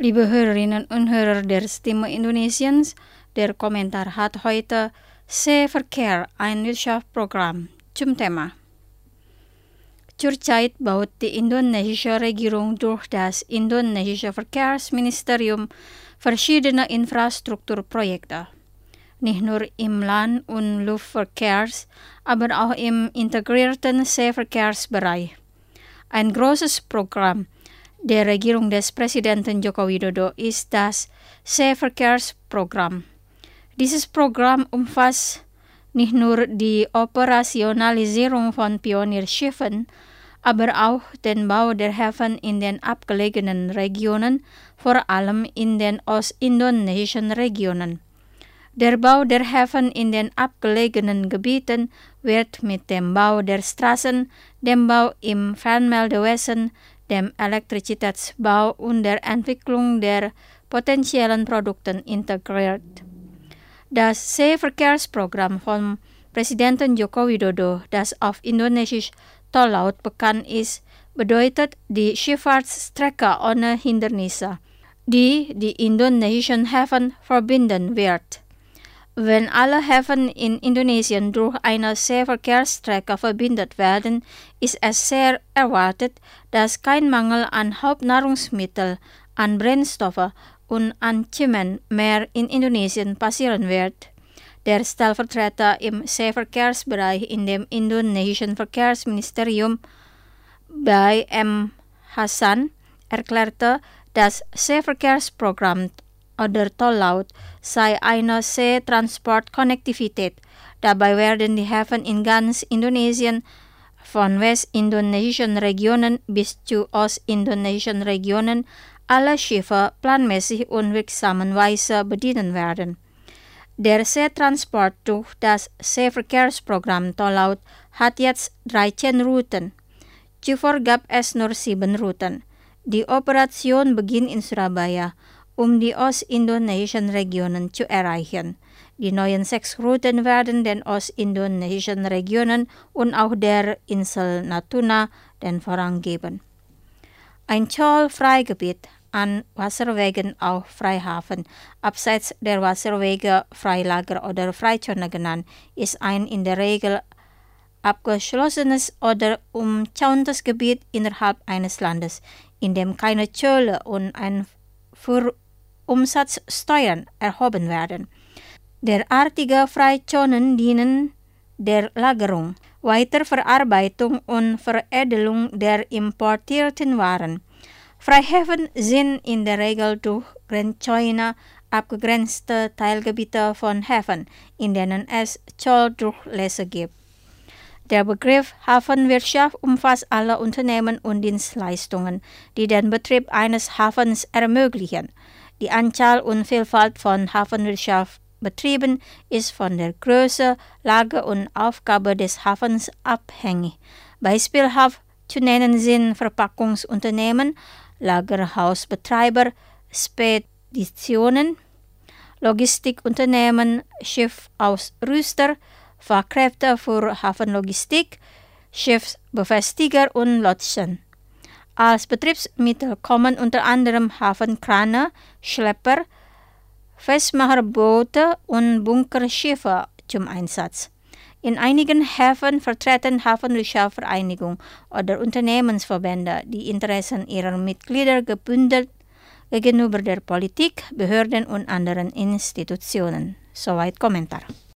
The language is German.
Liebe Hörerinnen und Hörer der Stimme Indonesiens, der Kommentar hat heute Seeverkehr, ein Wirtschaftsprogramm zum Thema. Zurzeit baut die indonesische Regierung durch das indonesische Verkehrsministerium verschiedene Infrastrukturprojekte. Nicht nur im Land- und Luftverkehrs, aber auch im integrierten Seeverkehrsbereich. Ein großes Programm der Regierung des Präsidenten Joko Widodo ist das Seeverkehrsprogramm. Dieses Programm umfasst nicht nur die Operationalisierung von Pionierschiffen, aber auch den Bau der Häfen in den abgelegenen Regionen, vor allem in den ostindonesischen Regionen. Der Bau der Häfen in den abgelegenen Gebieten wird mit dem Bau der Straßen, dem Bau im Fernmeldewesen, dem Elektrizitätsbau und der Entwicklung der potenziellen Produkte integriert. Das Seeverkehrsprogramm von Präsidenten Joko Widodo, das auf Indonesisch Tollaut bekannt ist, bedeutet die Schifffahrtsstrecke ohne Hindernisse, die die indonesischen Häfen verbinden wird. Wenn alle Häfen in Indonesien durch eine Seeverkehrsstrecke verbindet werden, ist es sehr erwartet, dass kein Mangel an Hauptnahrungsmitteln, an Brennstoffen und an Zement mehr in Indonesien passieren wird. Der Stellvertreter im Seeverkehrsbereich in dem indonesischen Verkehrsministerium, Bay M. Hassan, erklärte, das Seeverkehrsprogramm oder Tollaut sei eine Seetransportkonnektivität. Dabei werden die Häfen in ganz Indonesien von westindonesischen Regionen bis zu ostindonesischen Regionen alle Schiffe planmäßig und wirksamerweise bedienen werden. Der Seetransport durch das Seeverkehrsprogramm Tollaut hat jetzt 13 Routen. Zuvor gab es nur 7 Routen. Die Operation beginnt in Surabaya, um die ostindonesischen Regionen zu erreichen. Die neuen 6 Routen werden den ostindonesischen Regionen und auch der Insel Natuna den Vorrang geben. Ein Zollfreigebiet an Wasserwegen, auch Freihafen, abseits der Wasserwege Freilager oder Freizone genannt, ist ein in der Regel abgeschlossenes oder umzauntes Gebiet innerhalb eines Landes, in dem keine Zölle und Umsatzsteuern erhoben werden. Derartige Freizonen dienen der Lagerung, Weiterverarbeitung und Veredelung der importierten Waren. Freihäfen sind in der Regel durch Grenzzäune abgegrenzte Teilgebiete von Häfen, in denen es Zolldurchlässe gibt. Der Begriff Hafenwirtschaft umfasst alle Unternehmen und Dienstleistungen, die den Betrieb eines Hafens ermöglichen. Die Anzahl und Vielfalt von Hafenwirtschaftsbetrieben ist von der Größe, Lage und Aufgabe des Hafens abhängig. Beispielhaft zu nennen sind Verpackungsunternehmen, Lagerhausbetreiber, Speditionen, Logistikunternehmen, Schiffausrüster, Fachkräfte für Hafenlogistik, Schiffsbefestiger und Lotsen. Als Betriebsmittel kommen unter anderem Hafenkrane, Schlepper, Festmacherboote und Bunkerschiffe zum Einsatz. In einigen Häfen vertreten Hafenwirtschaftsvereinigungen oder Unternehmensverbände die Interessen ihrer Mitglieder gebündelt gegenüber der Politik, Behörden und anderen Institutionen. Soweit Kommentar.